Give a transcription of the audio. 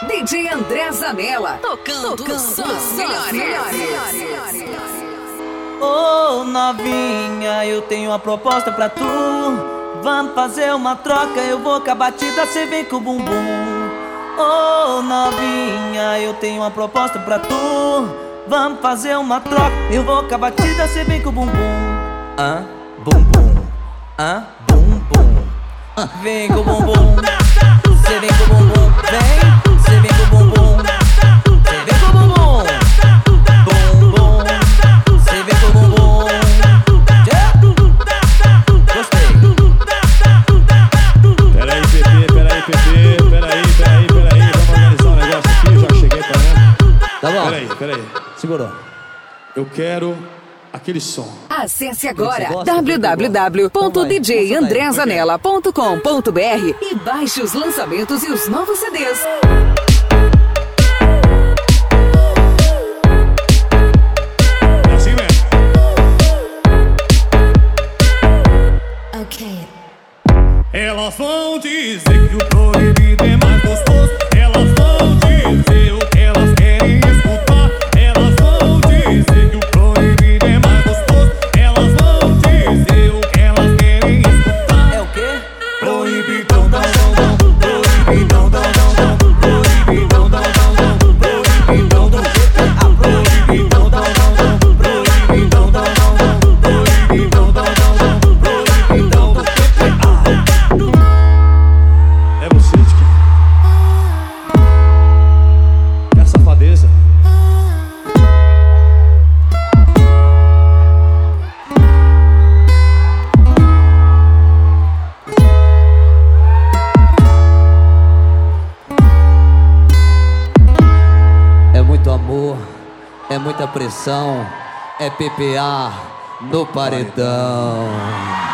DJ André Zanella, tocando só os melhores. Ô novinha, eu tenho uma proposta pra tu. Vamos fazer uma troca, eu vou com a batida, cê vem com o bumbum. Ô novinha, eu tenho uma proposta pra tu. Vamos fazer uma troca, eu vou com a batida, cê vem com o bumbum. Bumbum, bumbum. Vem com o bumbum, cê vem com o bumbum. Vem, cê vem com o bumbum. Cê vem com o bumbum. Bumbum, cê vem com o bumbum. Gostei. Peraí, Pepe. Vamos organizar um negócio aqui, já cheguei pra ela. Tá bom. Peraí. Segurou. Eu quero aquele som. Acesse agora www.djandrezanella.com.br e baixe os lançamentos e os novos CDs. É assim mesmo. Ok. Elas vão dizer que o proibido é mais gostoso. Elas vão dizer o que elas querem escutar. Elas vão dizer que o proibido é mais gostoso. Elas vão dizer o que elas querem escutar. É o quê? Proibidão, proibidão, proibidão, proibidão, é você de quem? É a safadeza. É muito amor, é muita pressão, é PPA no paredão.